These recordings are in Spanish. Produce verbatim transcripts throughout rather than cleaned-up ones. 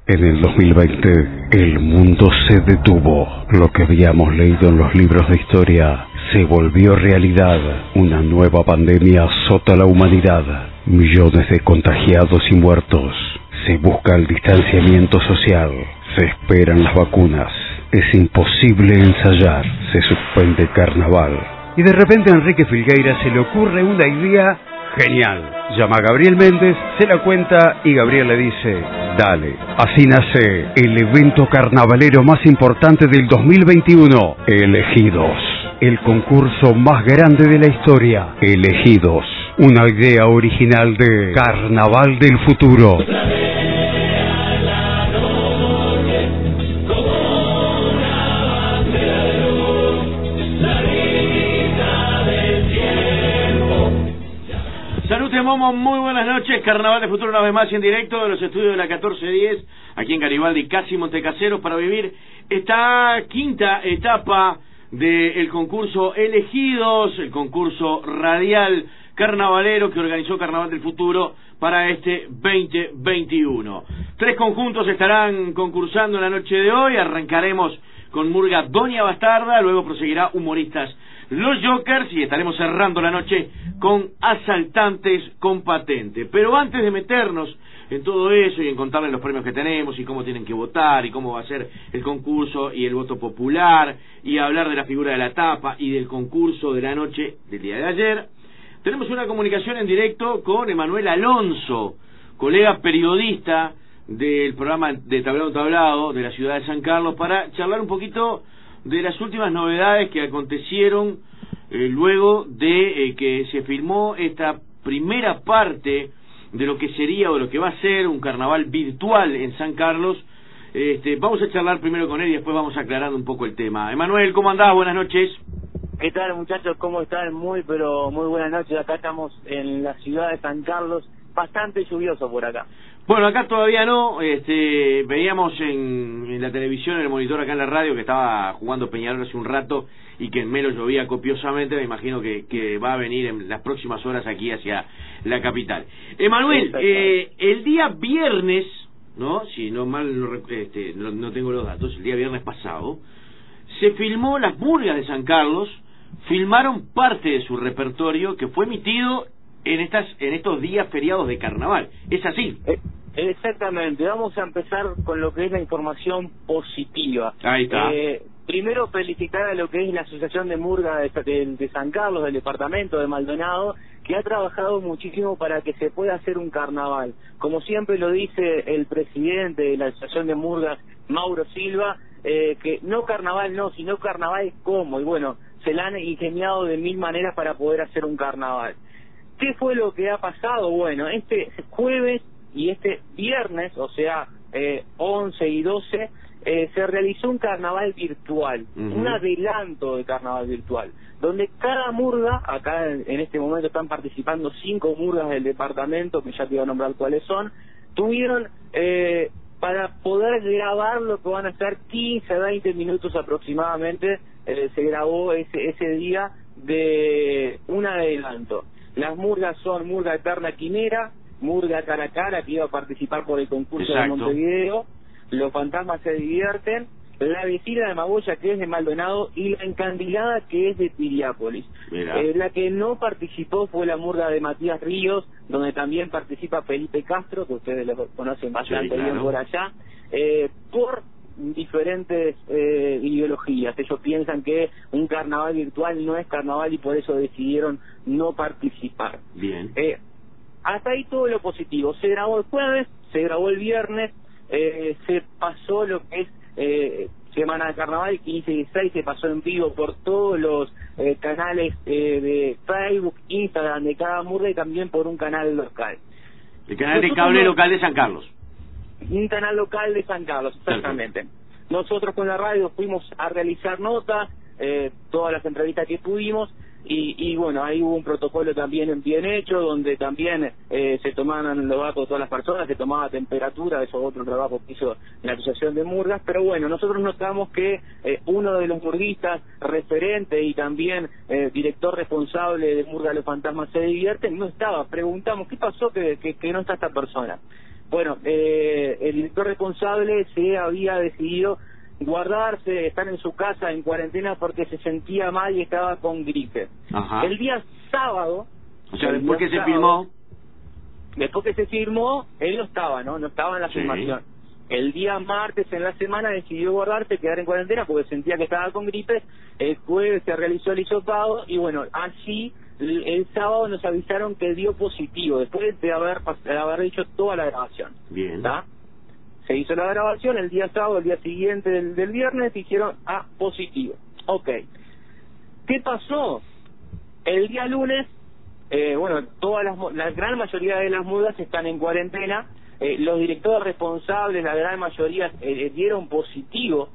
En el dos mil veinte, el mundo se detuvo. Lo que habíamos leído en los libros de historia se volvió realidad. Una nueva pandemia azota a la humanidad. Millones de contagiados y muertos. Se busca el distanciamiento social. Se esperan las vacunas. Es imposible ensayar. Se suspende carnaval. Y de repente a Enrique Filgueira se le ocurre una idea genial. Llama a Gabriel Méndez, se la cuenta y Gabriel le dice: dale. Así nace el evento carnavalero más importante del dos mil veintiuno. Elegidos. El concurso más grande de la historia. Elegidos. Una idea original de Carnaval del Futuro. Salute Momo, muy buenas noches. Carnaval de Futuro una vez más en directo de los estudios de la catorce diez, aquí en Garibaldi, casi Montecaseros, para vivir esta quinta etapa del concurso Elegidos, el concurso radial carnavalero que organizó Carnaval del Futuro para este veinte veintiuno. Tres conjuntos estarán concursando en la noche de hoy. Arrancaremos con Murga Doña Bastarda, luego proseguirá Humoristas Los Jokers y estaremos cerrando la noche con Asaltantes con Patente. Pero antes de meternos en todo eso y en contarles los premios que tenemos y cómo tienen que votar y cómo va a ser el concurso y el voto popular y hablar de la figura de la tapa y del concurso de la noche del día de ayer, tenemos una comunicación en directo con Emanuel Alonso, colega periodista del programa de Tablado Tablado de la ciudad de San Carlos, para charlar un poquito de las últimas novedades que acontecieron eh, luego de eh, que se filmó esta primera parte de lo que sería o lo que va a ser un carnaval virtual en San Carlos. Este, vamos a charlar primero con él y después vamos aclarando un poco el tema. Emanuel, ¿cómo andás? Buenas noches. ¿Qué tal, muchachos? ¿Cómo están? Muy, pero muy buenas noches. Acá estamos en la ciudad de San Carlos, bastante lluvioso por acá. Bueno, acá todavía no. Este, veíamos en, en la televisión, en el monitor acá en la radio, que estaba jugando Peñarol hace un rato y que en Melo llovía copiosamente. Me imagino que, que va a venir en las próximas horas aquí hacia la capital. Emanuel, eh, el día viernes, ¿no? Si no mal no, este, no, no tengo los datos, el día viernes pasado, se filmó Las Murgas de San Carlos. Filmaron parte de su repertorio que fue emitido en estas en estos días feriados de carnaval. ¿Es así? Eh, exactamente. Vamos a empezar con lo que es la información positiva. Ahí está. Eh, primero, felicitar a lo que es la Asociación de Murga de, de, de San Carlos, del departamento de Maldonado, que ha trabajado muchísimo para que se pueda hacer un carnaval. Como siempre lo dice el presidente de la Asociación de Murgas, Mauro Silva, eh, que no carnaval no, sino carnaval como, y bueno, se la han ingeniado de mil maneras para poder hacer un carnaval. ¿Qué fue lo que ha pasado? Bueno, este jueves y este viernes, o sea, eh, once y doce, eh, se realizó un carnaval virtual, uh-huh. un adelanto de carnaval virtual, donde cada murga, acá en, en este momento están participando cinco murgas del departamento, que ya te voy a nombrar cuáles son, tuvieron eh, para poder grabar lo que van a ser quince a veinte minutos aproximadamente, eh, se grabó ese, ese día de un adelanto. Las murgas son Murga Eterna Quimera, Murga Cara a Cara, que iba a participar por el concurso Exacto. de Montevideo, Los Fantasmas Se Divierten, La Vecina de Magoya, que es de Maldonado, y La Encandilada, que es de Piriápolis. Eh, la que no participó fue la murga de Matías Ríos, donde también participa Felipe Castro, que ustedes lo conocen bastante sí, claro. bien por allá, eh, por diferentes eh, ideologías. Ellos piensan que un carnaval virtual no es carnaval y por eso decidieron no participar. Bien. Eh, hasta ahí todo lo positivo. Se grabó el jueves, se grabó el viernes, eh, se pasó lo que es eh, Semana de Carnaval quince y dieciséis, se pasó en vivo por todos los eh, canales eh, de Facebook, Instagram de cada murga y también por un canal local. El canal de cable no... local de San Carlos. Un canal local de San Carlos, exactamente. Perfecto. Nosotros con la radio fuimos a realizar notas, eh, todas las entrevistas que pudimos, y, y bueno, ahí hubo un protocolo también bien hecho, donde también eh, se tomaban los datos de todas las personas, se tomaba temperatura, eso es otro trabajo que hizo la Asociación de Murgas, pero bueno, nosotros notamos que eh, uno de los murguistas referente y también eh, director responsable de Murga Los Fantasmas Se Divierten no estaba. Preguntamos, ¿qué pasó que, que, que no está esta persona? bueno, eh, el director responsable se había decidido guardarse, estar en su casa en cuarentena porque se sentía mal y estaba con gripe. Ajá. El día sábado, o sea, después que se firmó, después que se firmó, él no estaba, ¿no? No estaba en la sí. filmación. El día martes en la semana decidió guardarse, quedar en cuarentena porque sentía que estaba con gripe. El jueves se realizó el hisopado y bueno, así el, el sábado nos avisaron que dio positivo después de haber, de haber hecho toda la grabación. Bien. ¿Está? Se hizo la grabación el día sábado, el día siguiente del, del viernes, dijeron, ah, positivo. Ok. ¿Qué pasó? El día lunes, eh, bueno, todas las, la gran mayoría de las murgas están en cuarentena. Eh, los directores responsables, la gran mayoría, eh, dieron positivo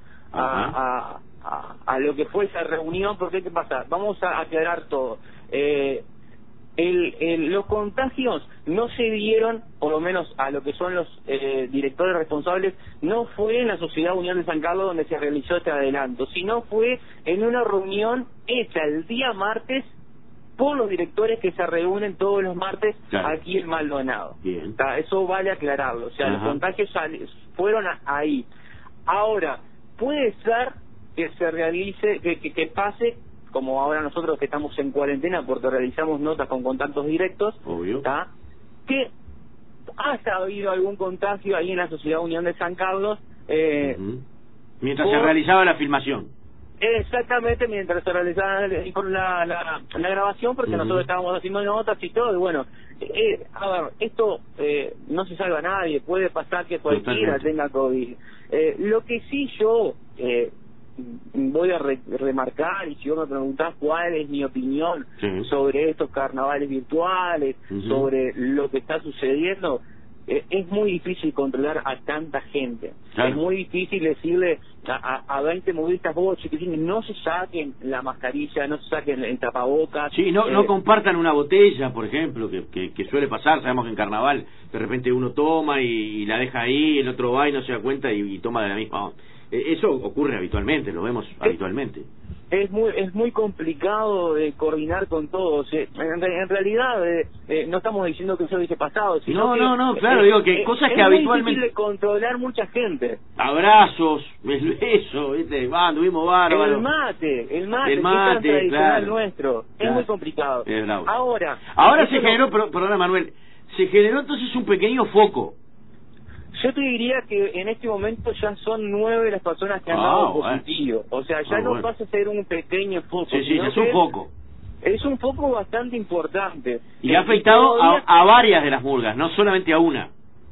a, a, a, a lo que fue esa reunión. Porque, ¿qué pasa? Vamos a aclarar todo. Eh, El, el, los contagios no se dieron, por lo menos a lo que son los eh, directores responsables, no fue en la Sociedad Unión de San Carlos donde se realizó este adelanto, sino fue en una reunión hecha el día martes por los directores que se reúnen todos los martes, claro, aquí en Maldonado. Bien. Eso vale aclararlo, o sea, ajá, los contagios fueron ahí. Ahora, puede ser que se realice, que, que, que pase, como ahora nosotros que estamos en cuarentena porque realizamos notas con contactos directos, obvio, ¿tá? Que haya habido algún contagio ahí en la Sociedad Unión de San Carlos, eh, uh-huh, mientras por... se realizaba la filmación. Exactamente, mientras se realizaba la, la, la grabación, porque uh-huh, nosotros estábamos haciendo notas y todo, y bueno, eh, a ver, esto eh, no se salva a nadie, puede pasar que cualquiera Totalmente. tenga COVID. Eh, lo que sí yo... Eh, voy a re remarcar, y si vos me preguntás cuál es mi opinión, sí, sobre estos carnavales virtuales, uh-huh, sobre lo que está sucediendo, eh, es muy difícil controlar a tanta gente. Claro. Es muy difícil decirle a, a, a veinte modistas, vos chiquitines, no se saquen la mascarilla, no se saquen el tapabocas. Sí, no, eh, no compartan una botella, por ejemplo, que, que, que suele pasar. Sabemos que en carnaval de repente uno toma y, y la deja ahí, el otro va y no se da cuenta y, y toma de la misma. Eso ocurre habitualmente, lo vemos es, habitualmente. Es muy es muy complicado de coordinar con todos. En, en realidad, eh, eh, no estamos diciendo que eso hubiese pasado, sino no, que... No, no, claro, eh, digo que eh, cosas es que habitualmente... Es difícil de controlar mucha gente. Abrazos, eso, ¿viste? Va, anduvimos bárbaros. El mate, el mate, el mate, que es tradicional claro, nuestro. Claro. Es muy complicado. Es Ahora... Ahora se no... generó, perdona Manuel, se generó entonces un pequeño foco. Yo te diría que en este momento ya son nueve las personas que han dado oh, positivo. O sea, ya oh, no bueno. pasa a ser un pequeño foco. Sí, sí, es un foco. Es un foco bastante importante. Y ha afectado todavía... a, a varias de las murgas, no solamente a una.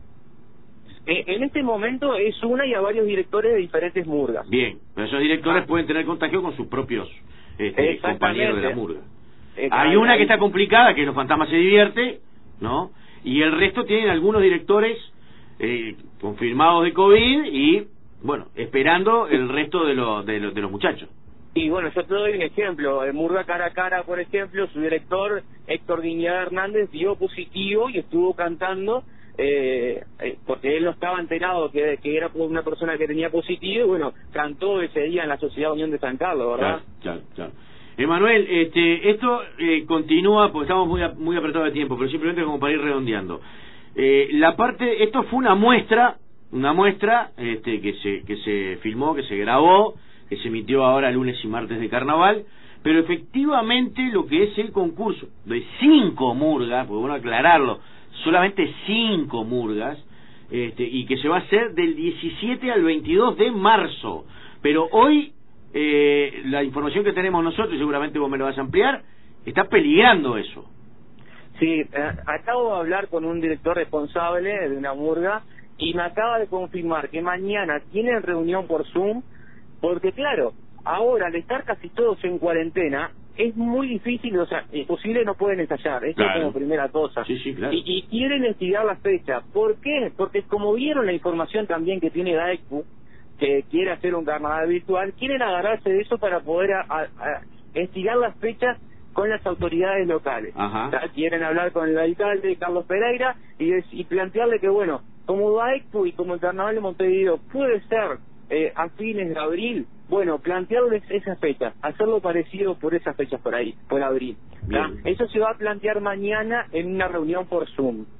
En este momento es una y a varios directores de diferentes murgas. Bien, pero esos directores ah. pueden tener contagio con sus propios este, compañeros de la murga. Eh, Hay una que está complicada, que es Los Fantasmas se divierte, ¿no? Y el resto tienen algunos directores... Eh, confirmados de COVID y, bueno, esperando el resto de, lo, de, lo, de los muchachos. Y bueno, yo te doy un ejemplo. En Murga Cara a Cara, por ejemplo, su director, Héctor Guiñada Hernández, dio positivo y estuvo cantando, eh, eh, porque él no estaba enterado que, que era una persona que tenía positivo, y bueno, cantó ese día en la Sociedad Unión de San Carlos, ¿verdad? Claro, claro, claro. Emanuel, este, esto eh, continúa, porque estamos muy, muy apretados de tiempo, pero simplemente como para ir redondeando. Eh, la parte, esto fue una muestra, una muestra este, que se que se filmó, que se grabó, que se emitió ahora lunes y martes de carnaval, pero efectivamente lo que es el concurso de cinco murgas, porque bueno aclararlo, solamente cinco murgas, este, y que se va a hacer del diecisiete al veintidós de marzo, pero hoy eh, la información que tenemos nosotros, y seguramente vos me lo vas a ampliar, está peligrando eso. Sí, eh, acabo de hablar con un director responsable de una murga y me acaba de confirmar que mañana tienen reunión por Zoom, porque claro, ahora al estar casi todos en cuarentena es muy difícil, o sea, es posible no pueden ensayar, eso claro. es como primera cosa. Sí, sí, claro. y, y quieren estirar la fecha. ¿Por qué? Porque como vieron la información también que tiene Daeku, que quiere hacer un carnaval virtual, quieren agarrarse de eso para poder a, a, a estirar las fechas con las autoridades locales. Ajá. O sea, quieren hablar con el alcalde Carlos Pereira y, y plantearle que, bueno, como Daeku y como el Carnaval de Montevideo puede ser eh, a fines de abril, bueno, plantearles esas fechas, hacerlo parecido por esas fechas por ahí, por abril. Eso se va a plantear mañana en una reunión por Zoom.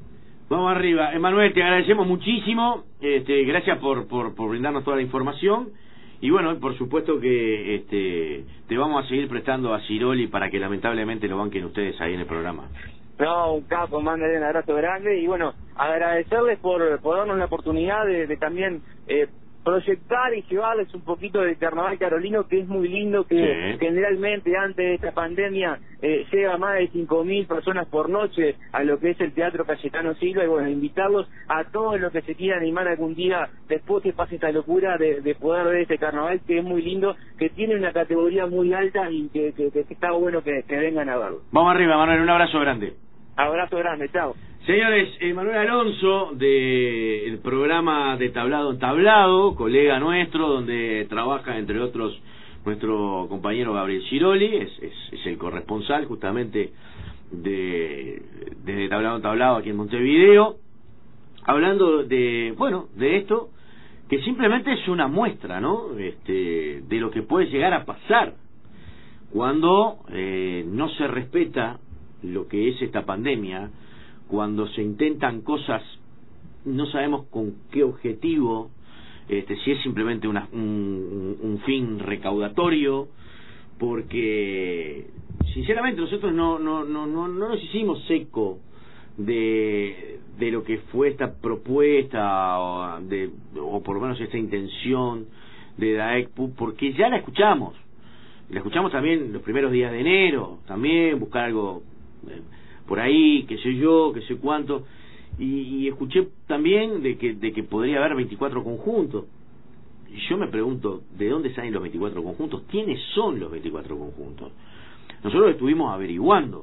Vamos arriba. Emanuel, te agradecemos muchísimo. Este, gracias por, por, por brindarnos toda la información. Y bueno, por supuesto que este, te vamos a seguir prestando a Ciroli para que lamentablemente lo banquen ustedes ahí en el programa. No, un capo, mándale un abrazo grande. Y bueno, agradecerles por, por darnos la oportunidad de, de también... Eh, proyectar y llevarles un poquito del carnaval carolino, que es muy lindo, que sí. Generalmente antes de esta pandemia eh, llega más de cinco mil personas por noche a lo que es el Teatro Cayetano Silva, y bueno, invitarlos a todos los que se quieran animar algún día después que pase esta locura de, de poder ver este carnaval, que es muy lindo, que tiene una categoría muy alta y que, que, que está bueno que, que vengan a verlo. Vamos arriba, Manuel, un abrazo grande. Abrazo grande, chao. Señores, eh, Manuel Alonso, del programa de Tablado en Tablado, colega nuestro, donde trabaja, entre otros, nuestro compañero Gabriel Ciroli, es, es, es el corresponsal justamente de, de Tablado en Tablado aquí en Montevideo, hablando de, bueno, de esto, que simplemente es una muestra, ¿no?, este, de lo que puede llegar a pasar cuando eh, no se respeta lo que es esta pandemia, cuando se intentan cosas, no sabemos con qué objetivo, este, si es simplemente una, un, un fin recaudatorio, porque sinceramente nosotros no no no no, no nos hicimos eco de de lo que fue esta propuesta o, de, o por lo menos esta intención de DAECPU, porque ya la escuchamos, la escuchamos también los primeros días de enero, también buscar algo eh, por ahí, qué sé yo, qué sé cuánto, y, y escuché también de que de que podría haber veinticuatro conjuntos. Y yo me pregunto, ¿de dónde salen los veinticuatro conjuntos? ¿Quiénes son los veinticuatro conjuntos? Nosotros estuvimos averiguando,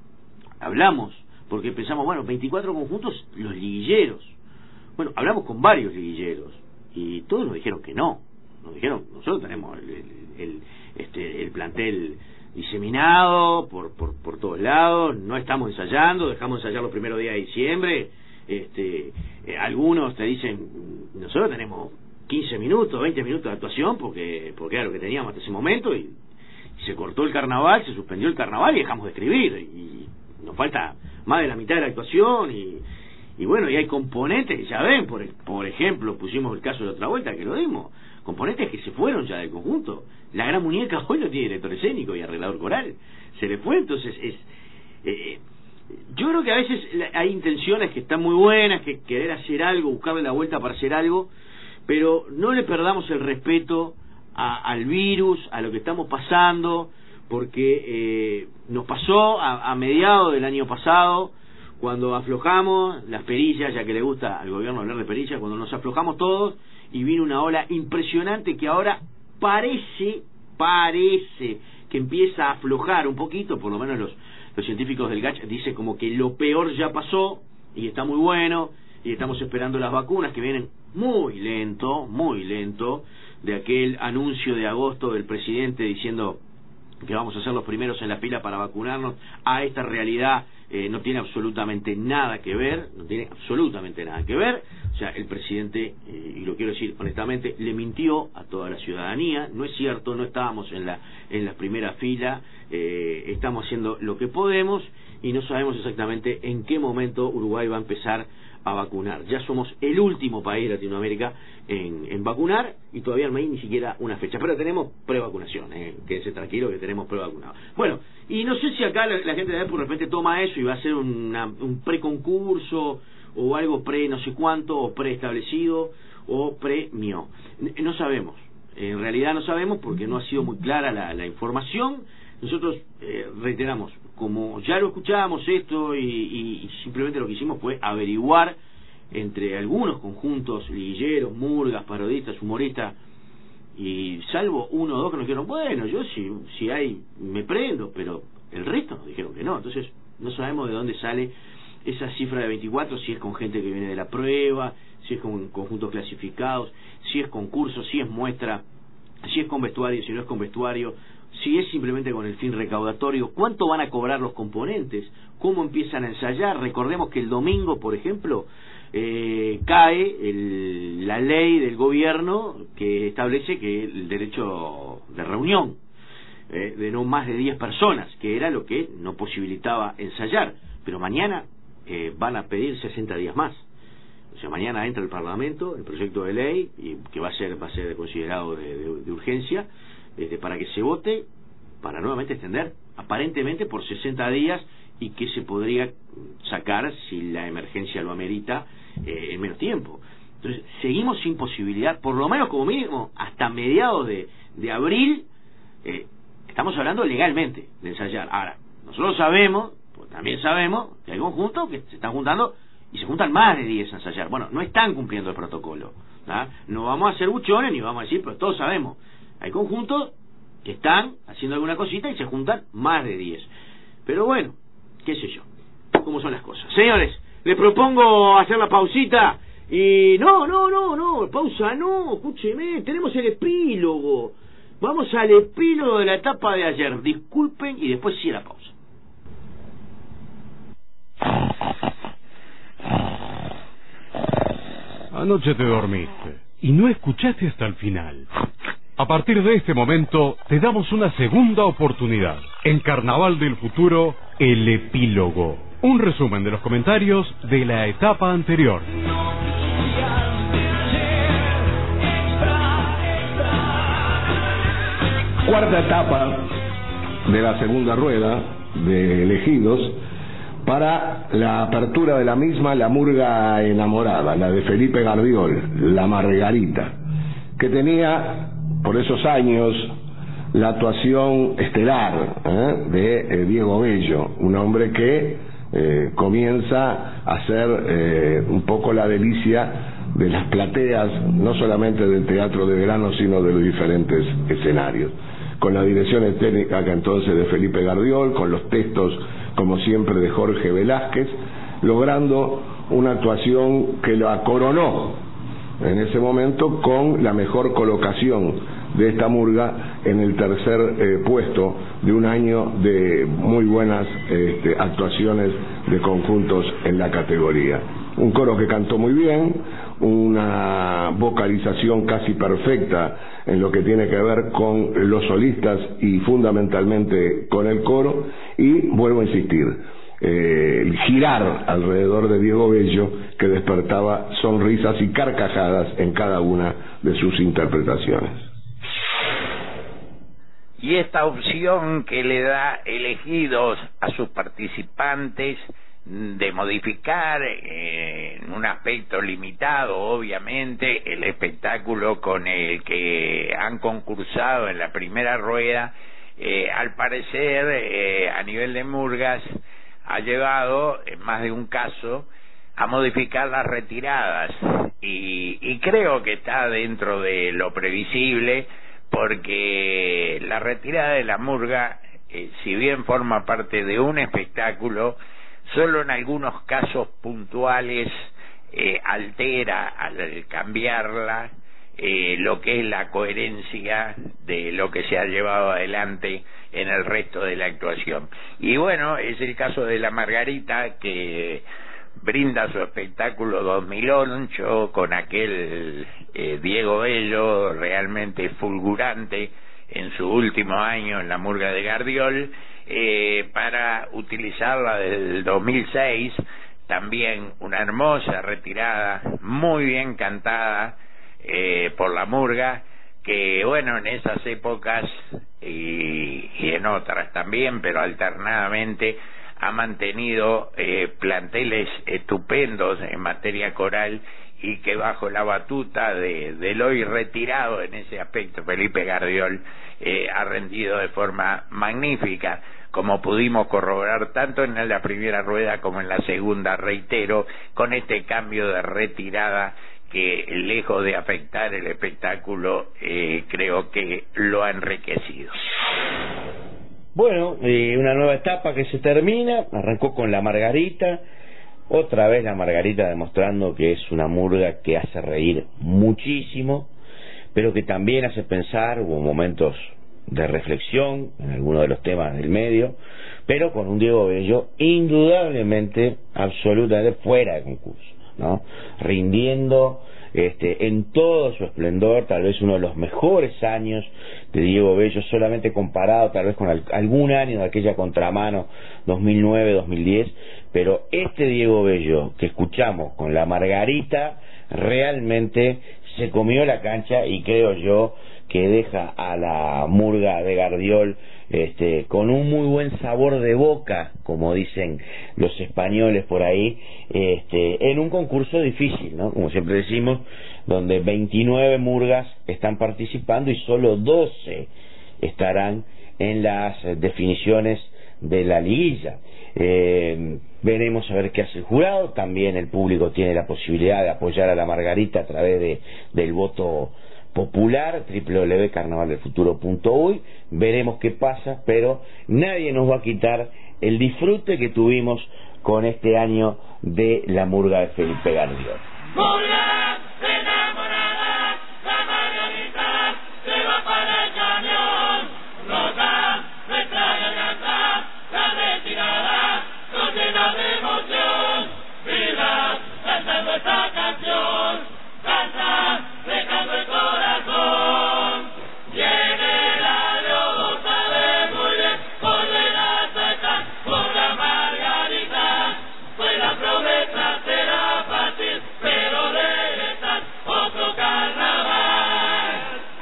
hablamos, porque pensamos, bueno, veinticuatro conjuntos, los liguilleros. Bueno, hablamos con varios liguilleros, y todos nos dijeron que no. Nos dijeron, nosotros tenemos el, el, el, este, el plantel diseminado por, por por todos lados, no estamos ensayando, dejamos de ensayar los primeros días de diciembre, este eh, algunos te dicen, nosotros tenemos quince minutos, veinte minutos de actuación porque porque era lo que teníamos hasta ese momento, y, y se cortó el carnaval, se suspendió el carnaval y dejamos de escribir, y nos falta más de la mitad de la actuación, y, y bueno, y hay componentes que ya ven, por, por ejemplo, pusimos el caso de la otra vuelta que lo dimos, componentes que se fueron ya del conjunto. La Gran Muñeca hoy no tiene director escénico y arreglador coral, se le fue. Entonces es eh, yo creo que a veces hay intenciones que están muy buenas, que querer hacer algo, buscarle la vuelta para hacer algo, pero no le perdamos el respeto a, al virus, a lo que estamos pasando, porque eh, nos pasó a, a mediados del año pasado, cuando aflojamos las perillas, ya que le gusta al gobierno hablar de perillas, cuando nos aflojamos todos y vino una ola impresionante que ahora parece, parece que empieza a aflojar un poquito, por lo menos los, los científicos del G A C H dicen como que lo peor ya pasó y está muy bueno, y estamos esperando las vacunas que vienen muy lento, muy lento, de aquel anuncio de agosto del presidente diciendo que vamos a ser los primeros en la fila para vacunarnos, a esta realidad eh, no tiene absolutamente nada que ver, no tiene absolutamente nada que ver. O sea, el presidente, eh, y lo quiero decir honestamente, le mintió a toda la ciudadanía. No es cierto, no estábamos en la en la primera fila, eh, estamos haciendo lo que podemos y no sabemos exactamente en qué momento Uruguay va a empezar a vacunar. Ya somos el último país de Latinoamérica en, en vacunar y todavía no hay ni siquiera una fecha, pero tenemos prevacunación, eh, quédese tranquilo que tenemos prevacunado. Bueno, y no sé si acá la, la gente de por repente toma eso y va a hacer una, un preconcurso o algo pre no sé cuánto, o preestablecido o premio. No sabemos, en realidad no sabemos porque no ha sido muy clara la, la información. Nosotros eh, reiteramos, como ya lo escuchábamos esto y, y, y simplemente lo que hicimos fue averiguar entre algunos conjuntos, liguilleros, murgas, parodistas, humoristas, y salvo uno o dos que nos dijeron, bueno, yo si, si hay, me prendo, pero el resto nos dijeron que no. Entonces no sabemos de dónde sale esa cifra de veinticuatro, si es con gente que viene de la prueba, si es con conjuntos clasificados, si es concurso, si es muestra, si es con vestuario, si no es con vestuario, si es simplemente con el fin recaudatorio, cuánto van a cobrar los componentes, cómo empiezan a ensayar. Recordemos que el domingo, por ejemplo, eh, cae el, la ley del gobierno que establece que el derecho de reunión eh, de no más de diez personas, que era lo que no posibilitaba ensayar, pero mañana eh, van a pedir sesenta días más. O sea, mañana entra el Parlamento el proyecto de ley y que va a ser va a ser considerado de, de, de urgencia, este, para que se vote para nuevamente extender aparentemente por sesenta días, y que se podría sacar, si la emergencia lo amerita, eh, en menos tiempo. Entonces seguimos sin posibilidad, por lo menos como mínimo hasta mediados de, de abril, eh, estamos hablando legalmente de ensayar. Ahora, nosotros sabemos, pues también sabemos que hay conjuntos que se están juntando y se juntan más de diez a ensayar. Bueno, no están cumpliendo el protocolo, ¿tá? No vamos a hacer buchones ni vamos a decir, pero todos sabemos, hay conjuntos que están haciendo alguna cosita y se juntan más de diez. Pero bueno, qué sé yo, cómo son las cosas. Señores, les propongo hacer la pausita. Y no, no, no, no, pausa no, escúcheme, tenemos el epílogo. Vamos al epílogo de la etapa de ayer. Disculpen y después sí la pausa. Anoche te dormiste y no escuchaste hasta el final. A partir de este momento te damos una segunda oportunidad. En Carnaval del Futuro, el epílogo. Un resumen de los comentarios de la etapa anterior. Cuarta etapa de la segunda rueda de elegidos. Para la apertura de la misma, la murga enamorada, la de Felipe Gardiol, la Margarita, que tenía por esos años la actuación estelar ¿eh? de eh, Diego Bello, un hombre que eh, comienza a ser eh, un poco la delicia de las plateas, no solamente del teatro de verano, sino de los diferentes escenarios, con la dirección técnica que entonces de Felipe Gardiol, con los textos como siempre de Jorge Velázquez, logrando una actuación que la coronó en ese momento con la mejor colocación de esta murga en el tercer eh, puesto de un año de muy buenas este, actuaciones de conjuntos en la categoría. Un coro que cantó muy bien, una vocalización casi perfecta en lo que tiene que ver con los solistas y fundamentalmente con el coro, y vuelvo a insistir, eh, el girar alrededor de Diego Bello, que despertaba sonrisas y carcajadas en cada una de sus interpretaciones. Y esta opción que le da elegidos a sus participantes de modificar eh, en un aspecto limitado, obviamente, el espectáculo con el que han concursado en la primera rueda, eh, al parecer, eh, a nivel de murgas, ha llevado, en más de un caso, a modificar las retiradas. Y, y creo que está dentro de lo previsible, porque la retirada de la murga, eh, si bien forma parte de un espectáculo, solo en algunos casos puntuales eh, altera al cambiarla eh, lo que es la coherencia de lo que se ha llevado adelante en el resto de la actuación. Y bueno, es el caso de la Margarita, que brinda su espectáculo dos mil ocho con aquel eh, Diego Bello realmente fulgurante en su último año en la murga de Gardiol, eh, para utilizarla desde el dos mil seis, también una hermosa retirada, muy bien cantada eh, por la murga, que bueno, en esas épocas y, y en otras también, pero alternadamente, ha mantenido eh, planteles estupendos en materia coral, y que bajo la batuta de, del hoy retirado en ese aspecto Felipe Gardiol eh, ha rendido de forma magnífica, como pudimos corroborar tanto en la primera rueda como en la segunda, reitero, con este cambio de retirada que, lejos de afectar el espectáculo, eh, creo que lo ha enriquecido. Bueno, eh, una nueva etapa que se termina, arrancó con la Margarita, otra vez la Margarita demostrando que es una murga que hace reír muchísimo, pero que también hace pensar. Hubo momentos de reflexión en algunos de los temas del medio, pero con un Diego Bello indudablemente absolutamente fuera de concurso, ¿no? Rindiendo este, en todo su esplendor, tal vez uno de los mejores años de Diego Bello, solamente comparado tal vez con al, algún año de aquella contramano dos mil nueve dos mil diez, pero este Diego Bello que escuchamos con la Margarita realmente se comió la cancha, y creo yo que deja a la murga de Gardiol este, con un muy buen sabor de boca, como dicen los españoles por ahí, este, en un concurso difícil, ¿no? Como siempre decimos, donde veintinueve murgas están participando y solo doce estarán en las definiciones de la liguilla. Eh, veremos a ver qué hace el jurado. También el público tiene la posibilidad de apoyar a la Margarita a través de, del voto popular, doble u doble u doble u punto carnaval del futuro punto uy. Veremos qué pasa, pero nadie nos va a quitar el disfrute que tuvimos con este año de la murga de Felipe Gardiol. Murga enamorada, la Margarita se va para el camión, rota, nuestra garganta, la retirada, nos llena de emoción, vidas cantando esta canción, canta, dejando el corazón, viene la diosa de muy bien, volverá a estar con la Margarita, pues la promesa será fácil, pero debe estar otro carnaval,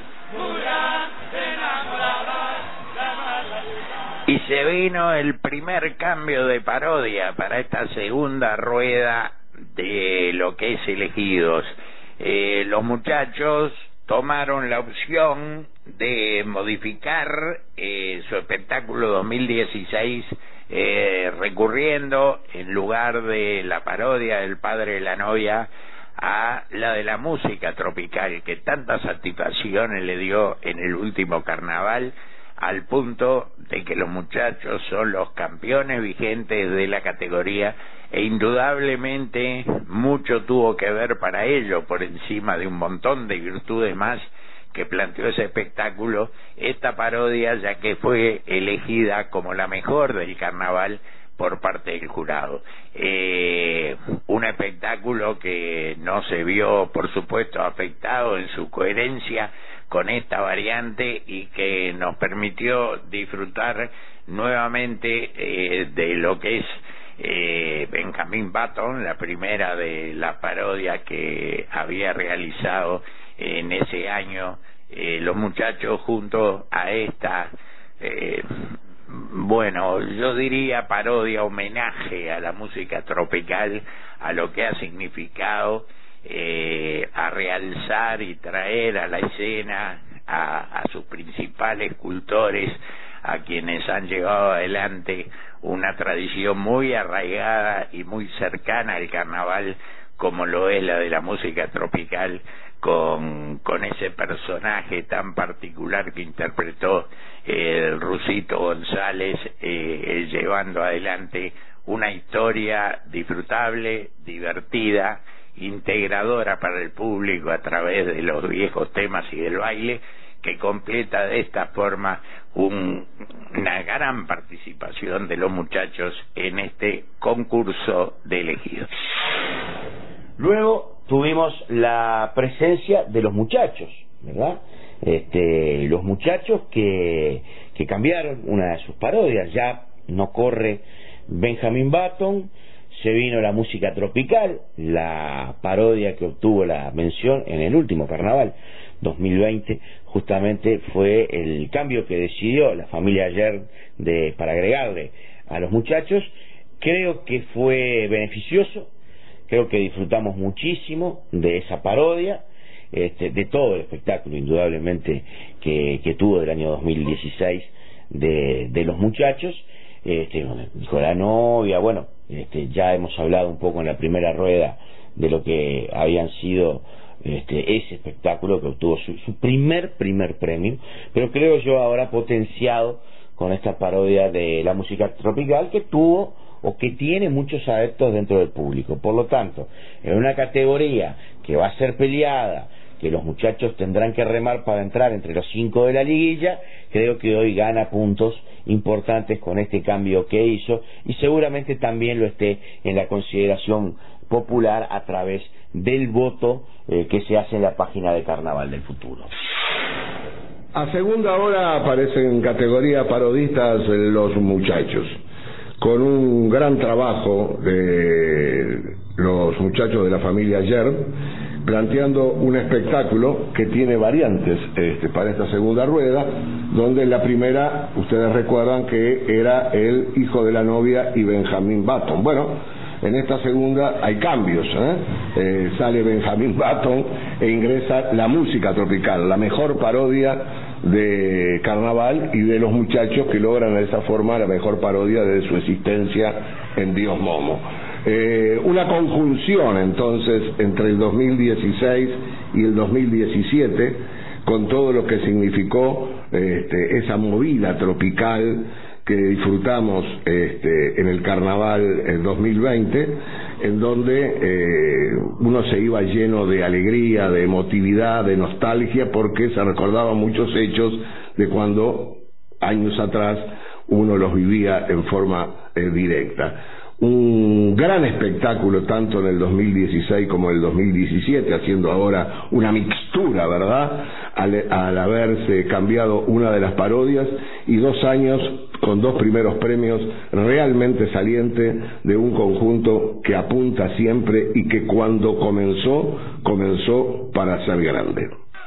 pura enamorada, la Margarita. Y se vino el primer cambio de parodia para esta segunda rueda de lo que es Elegidos. Eh, los muchachos tomaron la opción de modificar eh, su espectáculo dos mil dieciséis, eh, recurriendo, en lugar de la parodia del padre de la novia, a la de la música tropical, que tantas satisfacciones le dio en el último carnaval, al punto de que los muchachos son los campeones vigentes de la categoría, e indudablemente mucho tuvo que ver para ello, por encima de un montón de virtudes más que planteó ese espectáculo, esta parodia, ya que fue elegida como la mejor del carnaval por parte del jurado. Eh, un espectáculo que no se vio, por supuesto, afectado en su coherencia con esta variante, y que nos permitió disfrutar nuevamente eh, de lo que es eh, Benjamin Button, la primera de la parodia que había realizado en ese año eh, los muchachos, junto a esta eh, bueno, yo diría parodia, homenaje a la música tropical, a lo que ha significado, eh, a realzar y traer a la escena a, a sus principales cultores, a quienes han llevado adelante una tradición muy arraigada y muy cercana al carnaval, como lo es la de la música tropical, con, con ese personaje tan particular que interpretó eh, el Rusito González, eh, llevando adelante una historia disfrutable, divertida, integradora para el público a través de los viejos temas y del baile, que completa de esta forma un, una gran participación de los muchachos en este concurso de elegidos. Luego tuvimos la presencia de los muchachos, ¿verdad? Este, los muchachos que, que cambiaron una de sus parodias. Ya no corre Benjamin Button, se vino la música tropical, la parodia que obtuvo la mención en el último carnaval dos mil veinte, justamente fue el cambio que decidió la familia ayer de, para agregarle a los muchachos. Creo que fue beneficioso, creo que disfrutamos muchísimo de esa parodia, este, de todo el espectáculo indudablemente que, que tuvo del año dos mil dieciséis de, de los muchachos. Este, dijo la novia, bueno, este, ya hemos hablado un poco en la primera rueda de lo que habían sido este, ese espectáculo que obtuvo su, su primer primer premio, pero creo yo ahora potenciado con esta parodia de la música tropical, que tuvo o que tiene muchos adeptos dentro del público. Por lo tanto, en una categoría que va a ser peleada, que los muchachos tendrán que remar para entrar entre los cinco de la liguilla, creo que hoy gana puntos importantes con este cambio que hizo, y seguramente también lo esté en la consideración popular a través del voto eh, que se hace en la página de Carnaval del Futuro. A segunda hora aparecen en categoría parodistas los muchachos, con un gran trabajo de los muchachos de la familia Yerb, planteando un espectáculo que tiene variantes este, para esta segunda rueda, donde en la primera, ustedes recuerdan que era el hijo de la novia y Benjamin Button. Bueno, en esta segunda hay cambios, ¿eh? Eh, sale Benjamin Button e ingresa la música tropical, la mejor parodia de Carnaval y de los muchachos que logran de esa forma la mejor parodia de su existencia en Dios Momo. Eh, una conjunción entonces entre el dos mil dieciséis y el dos mil diecisiete, con todo lo que significó este, esa movida tropical que disfrutamos este, en el Carnaval en dos mil veinte, en donde eh, uno se iba lleno de alegría, de emotividad, de nostalgia, porque se recordaban muchos hechos de cuando años atrás uno los vivía en forma eh, directa. Un gran espectáculo tanto en el dos mil dieciséis como en el dos mil diecisiete, haciendo ahora una mixtura, ¿verdad?, al, al haberse cambiado una de las parodias, y dos años con dos primeros premios realmente salientes de un conjunto que apunta siempre y que cuando comenzó, comenzó para ser grande.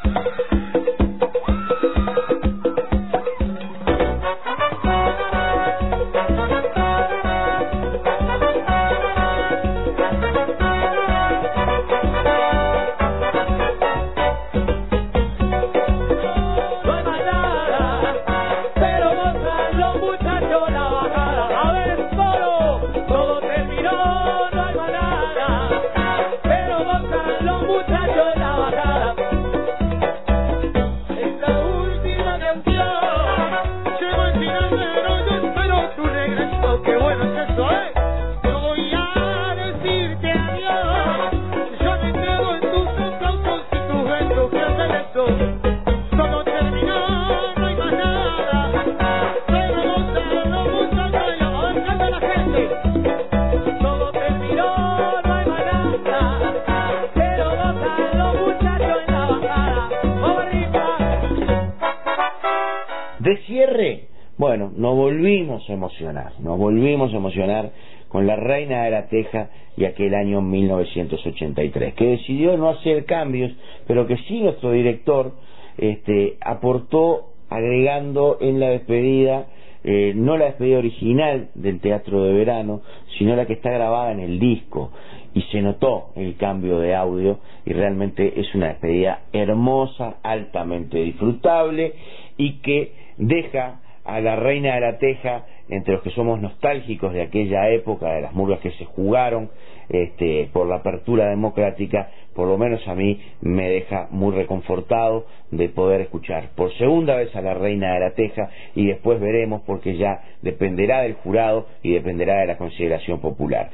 Bueno, nos volvimos a emocionar, nos volvimos a emocionar con La Reina de la Teja y aquel año mil novecientos ochenta y tres, que decidió no hacer cambios, pero que sí nuestro director este, aportó agregando en la despedida, eh, no la despedida original del Teatro de Verano, sino la que está grabada en el disco, y se notó el cambio de audio, y realmente es una despedida hermosa, altamente disfrutable, y que deja a La Reina de la Teja entre los que somos nostálgicos de aquella época, de las murgas que se jugaron este, por la apertura democrática. Por lo menos a mí me deja muy reconfortado de poder escuchar por segunda vez a La Reina de la Teja, y después veremos, porque ya dependerá del jurado y dependerá de la consideración popular.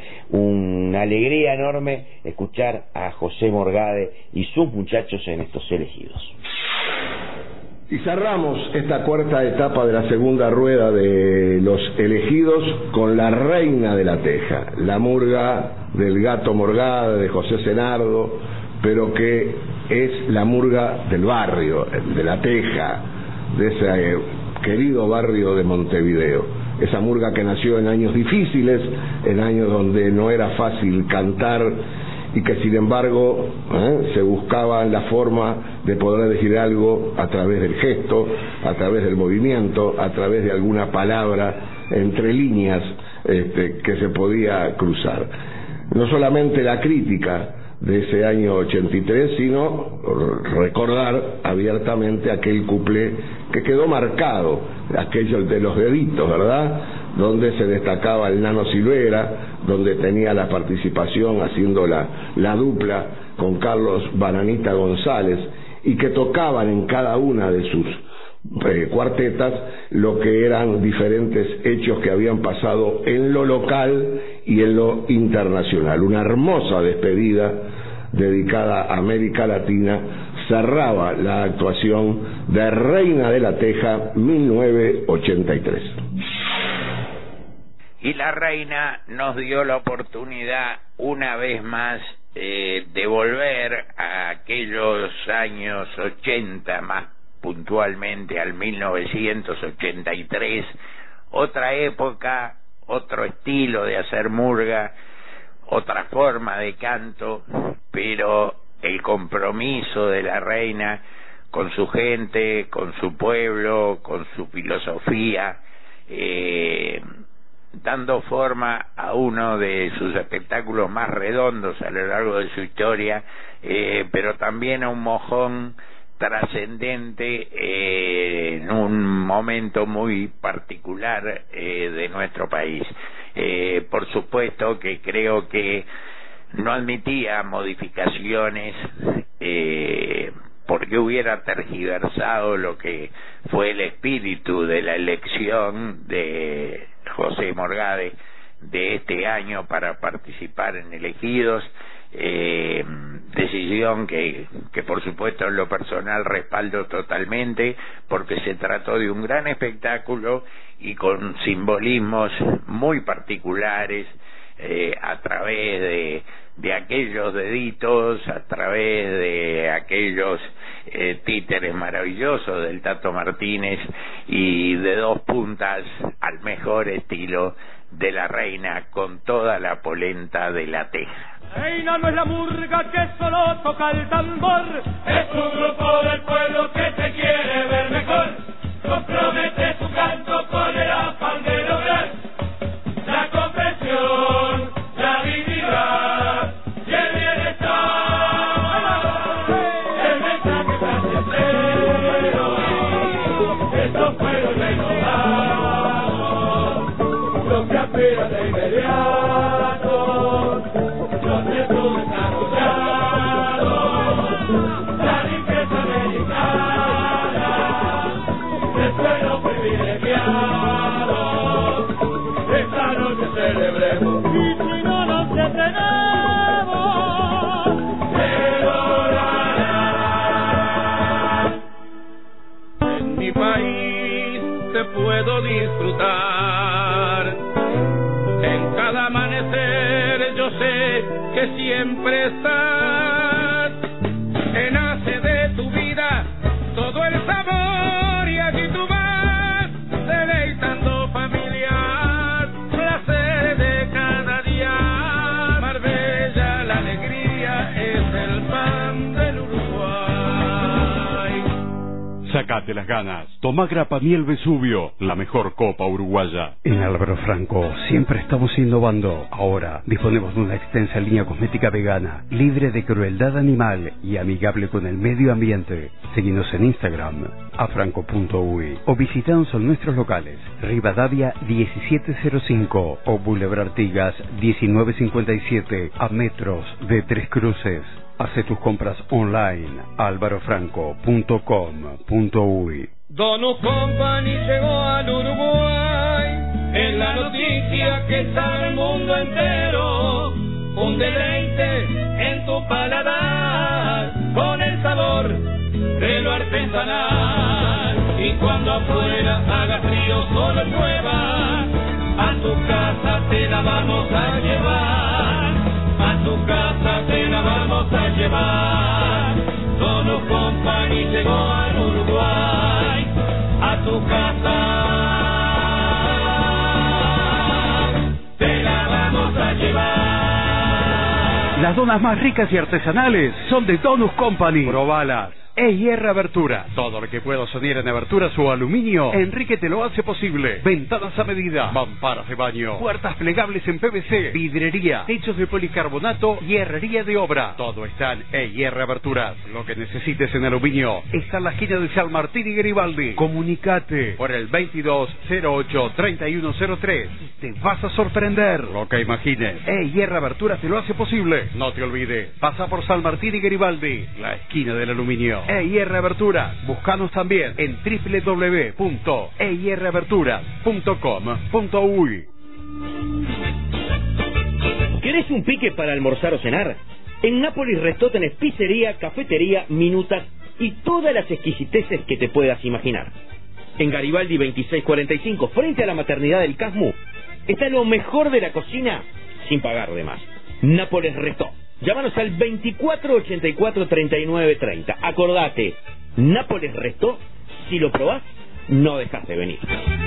Una alegría enorme escuchar a José Morgade y sus muchachos en estos elegidos. Y cerramos esta cuarta etapa de la segunda rueda de los elegidos con La Reina de la Teja, la murga del Gato Morgade, de José Senardo, pero que es la murga del barrio, de La Teja, de ese querido barrio de Montevideo. Esa murga que nació en años difíciles, en años donde no era fácil cantar, y que sin embargo ¿eh? se buscaba la forma de poder decir algo a través del gesto, a través del movimiento, a través de alguna palabra entre líneas este, que se podía cruzar. No solamente la crítica de ese año ochenta y tres, sino recordar abiertamente aquel cuplé que quedó marcado, aquello de los deditos, ¿verdad?, donde se destacaba el Nano Silvera, donde tenía la participación haciendo la, la dupla con Carlos Bananita González, y que tocaban en cada una de sus eh, cuartetas lo que eran diferentes hechos que habían pasado en lo local y en lo internacional. Una hermosa despedida dedicada a América Latina cerraba la actuación de Reina de la Teja mil novecientos ochenta y tres. y la reina nos dio la oportunidad una vez más eh, de volver a aquellos años ochenta, más puntualmente al mil novecientos ochenta y tres, otra época, otro estilo de hacer murga, otra forma de canto, pero el compromiso de la reina con su gente, con su pueblo, con su filosofía, eh, dando forma a uno de sus espectáculos más redondos a lo largo de su historia, eh, pero también a un mojón trascendente eh, en un momento muy particular eh, de nuestro país. Eh, por supuesto que creo que no admitía modificaciones eh, porque hubiera tergiversado lo que fue el espíritu de la elección de José Morgade de este año para participar en Elegidos, eh, decisión que, que por supuesto en lo personal respaldo totalmente, porque se trató de un gran espectáculo y con simbolismos muy particulares, eh, a través de, de aquellos deditos, a través de aquellos eh, títeres maravillosos del Tato Martínez y de dos puntas al mejor estilo de la reina con toda la polenta de la teja. Reina no es la murga que solo toca el tambor, es un grupo del pueblo que te quiere ver mejor, compromete su canto con el afán de lograr la comprensión, la dignidad y el bienestar. El mensaje más sincero, estos pueblos renovados, los que aspiran de inmediato, los desarrollados, la riqueza americana, el pueblo privilegiado. Esta noche celebremos, y si no nos detenemos, se logrará. En mi país te puedo disfrutar, en cada amanecer yo sé que siempre estás, que nace de tu vida todo el sabor y aquí tú vas deleitando familiar, placer de cada día, Marbella la alegría es el pan del Uruguay. Sacate las ganas, toma Grapa Miel Vesubio, la mejor copa uruguaya. En Álvaro Franco siempre estamos innovando. Ahora disponemos de una extensa línea cosmética vegana, libre de crueldad animal y amigable con el medio ambiente. Seguinos en Instagram, afranco punto uy, o visitanos en nuestros locales, Rivadavia diecisiete cero cinco o Boulevard Artigas diecinueve cincuenta y siete, a metros de Tres Cruces. Hace tus compras online, álvaro franco punto com punto uy. Donus Company llegó al Uruguay, es la noticia que sabe el mundo entero, un deleite en tu paladar, con el sabor de lo artesanal, y cuando afuera haga frío solo llueva, a tu casa te la vamos a llevar, a tu casa te la vamos a llevar. Donus Company llegó al Uruguay, a tu casa te la vamos a llevar. Las donas más ricas y artesanales son de Donus Company. Probalas. E I R Abertura. Todo lo que puedo soñar en aberturas o aluminio, Enrique te lo hace posible. Ventanas a medida, mamparas de baño, puertas plegables en P V C, vidrería, techos de policarbonato y herrería de obra. Todo está en E I R Aberturas. Lo que necesites en aluminio está en la esquina de San Martín y Garibaldi. Comunicate por el veintidós cero ocho treinta y uno cero tres. Te vas a sorprender. Lo que imagines, E I R Aberturas te lo hace posible. No te olvides, pasa por San Martín y Garibaldi, la esquina del aluminio. E I R Aberturas. Búscanos también en doble u doble u doble u punto e i r aberturas punto com punto uy. ¿Querés un pique para almorzar o cenar? En Nápoles Restó tenés pizzería, cafetería, minutas y todas las exquisiteces que te puedas imaginar. En Garibaldi veintiséis cuarenta y cinco, frente a la maternidad del Casmu, está lo mejor de la cocina sin pagar de más. Nápoles Restó. Llámanos al veinticuatro ochenta y cuatro treinta y nueve treinta. Acordate, Nápoles Restó, si lo probás, no dejas de venir.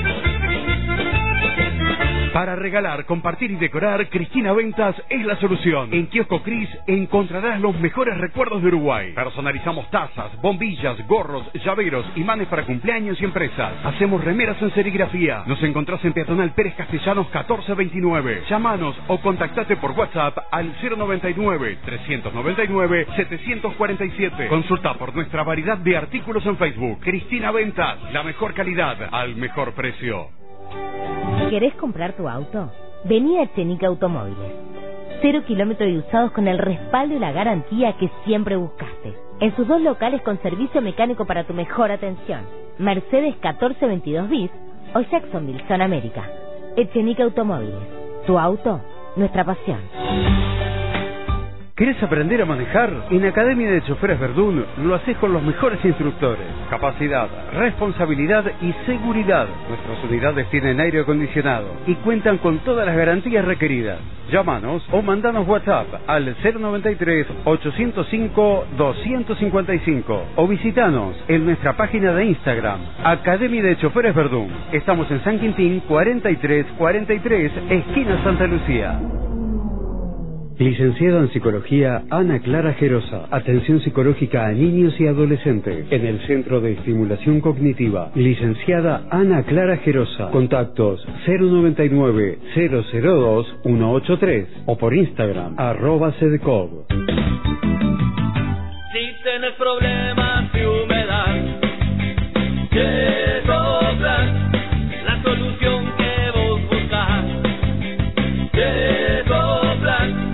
Para regalar, compartir y decorar, Cristina Ventas es la solución. En Kiosco Cris encontrarás los mejores recuerdos de Uruguay. Personalizamos tazas, bombillas, gorros, llaveros, imanes para cumpleaños y empresas. Hacemos remeras en serigrafía. Nos encontrás en Peatonal Pérez Castellanos catorce veintinueve. Llámanos o contactate por WhatsApp al cero noventa y nueve, trescientos noventa y nueve, setecientos cuarenta y siete. Consulta por nuestra variedad de artículos en Facebook. Cristina Ventas, la mejor calidad al mejor precio. ¿Querés comprar tu auto? Vení a Echenique Automóviles. Cero kilómetros de usados con el respaldo y la garantía que siempre buscaste. En sus dos locales con servicio mecánico para tu mejor atención. Mercedes catorce veintidós bis o Jacksonville, Zona América. Echenique Automóviles. Tu auto, nuestra pasión. ¿Querés aprender a manejar? En Academia de Choferes Verdún lo haces con los mejores instructores. Capacidad, responsabilidad y seguridad. Nuestras unidades tienen aire acondicionado y cuentan con todas las garantías requeridas. Llámanos o mandanos WhatsApp al cero noventa y tres, ochocientos cinco, doscientos cincuenta y cinco o visitanos en nuestra página de Instagram, Academia de Choferes Verdún. Estamos en San Quintín cuarenta y tres cuarenta y tres, esquina Santa Lucía. Licenciada en Psicología Ana Clara Gerosa. Atención psicológica a niños y adolescentes en el Centro de Estimulación Cognitiva. Licenciada Ana Clara Gerosa. Contactos cero noventa y nueve, cero cero dos, ciento ochenta y tres o por Instagram arroba Cedecov. Si tienes problemas de humedad, Yesoplan, la solución que vos buscas. Yesoplan.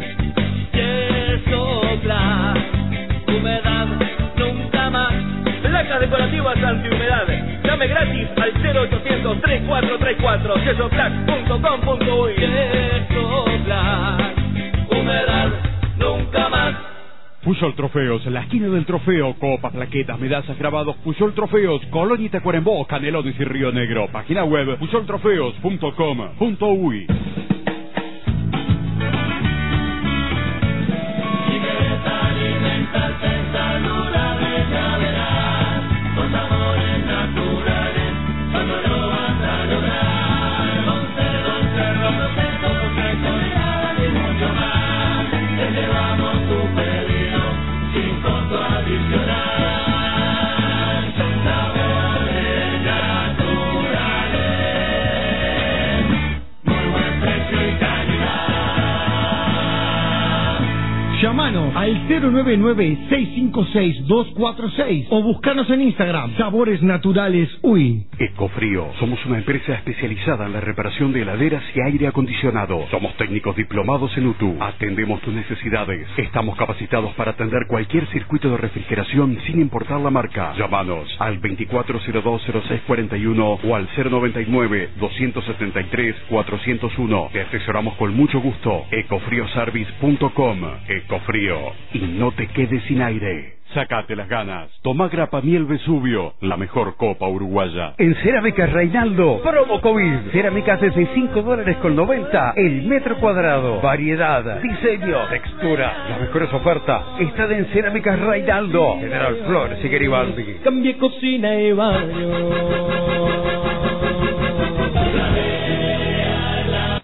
Humedad nunca más. Placas decorativas antihumedad. Llame gratis al cero ochocientos, treinta y cuatro treinta y cuatro. Yesoplac punto com punto uy. Yesoplac. Humedad nunca más. Puyol Trofeos, la esquina del trofeo, copas, plaquetas, medallas, grabados. Puyol Trofeos, Colonia y Tacuarembó, Canelones y Río Negro. Página web puyol trofeos punto com punto uy. Saludable ya verás, con sabores naturales, cuando lo vas a lograr. Dulce, dulce, roce, dulce, colorado y mucho más. Te llevamos tu pedido sin costo adicional. Son sabores naturales, muy buen precio y calidad. Llámanos al cero nueve nueve, seis cinco seis, dos cuatro seis o buscanos en Instagram, Sabores Naturales Uy. Ecofrío. Somos una empresa especializada en la reparación de heladeras y aire acondicionado. Somos técnicos diplomados en U T U. Atendemos tus necesidades. Estamos capacitados para atender cualquier circuito de refrigeración sin importar la marca. Llámanos al veinticuatro cero dos, cero seis cuarenta y uno o al cero noventa y nueve, doscientos setenta y tres, cuatrocientos uno. Te asesoramos con mucho gusto. ecofrioservice punto com. Ecofrío. Y no te quedes sin aire. Sácate las ganas. Toma Grapa Miel Vesubio, la mejor copa uruguaya. En Cerámicas Reinaldo, promo COVID. Cerámicas desde cinco dólares con noventa el metro cuadrado. Variedad, diseño, textura. Las mejores ofertas están en Cerámicas Reinaldo. General Flores y Garibaldi. Cambie cocina y baño.